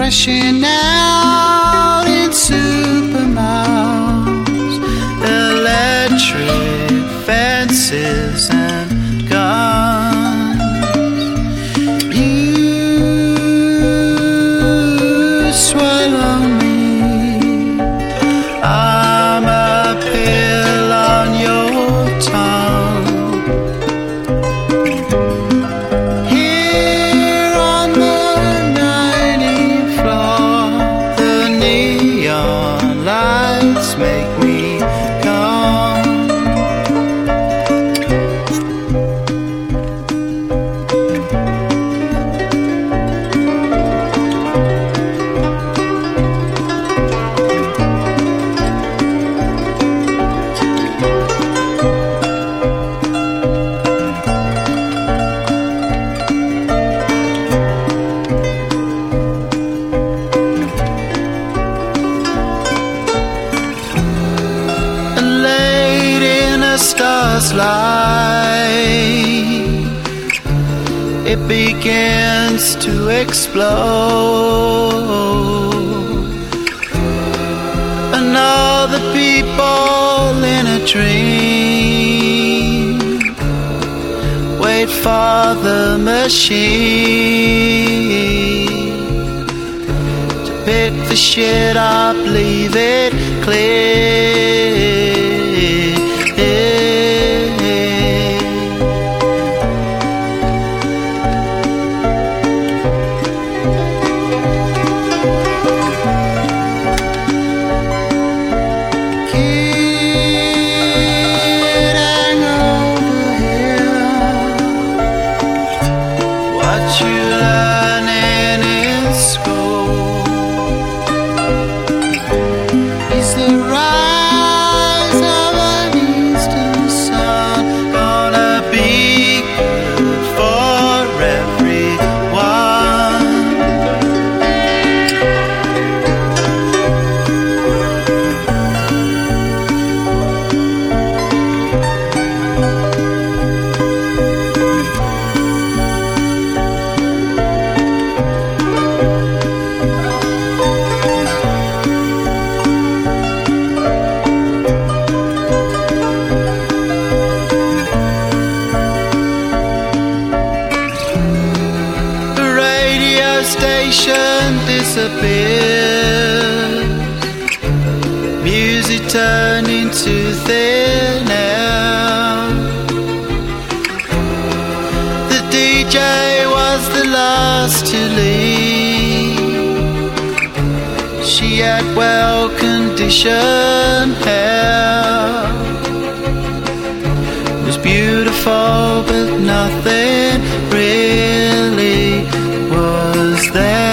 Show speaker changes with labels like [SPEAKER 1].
[SPEAKER 1] crashing out in supermiles, electric fences and guns. You swallow me, I'm a pill on your tongue. Here on the 90th floor, the neon lights make me come. Late in a star's light, it begins to explode, and all the people in a dream wait for the machine to pick the shit up, leave it clear. Kidding over here, what you learning in school? Is the rise of an eastern sun gonna be good for everyone? The radio station disappeared, music turned into thin air. The DJ was the last to leave. She had well-conditioned hair, was beautiful, but nothing really was there.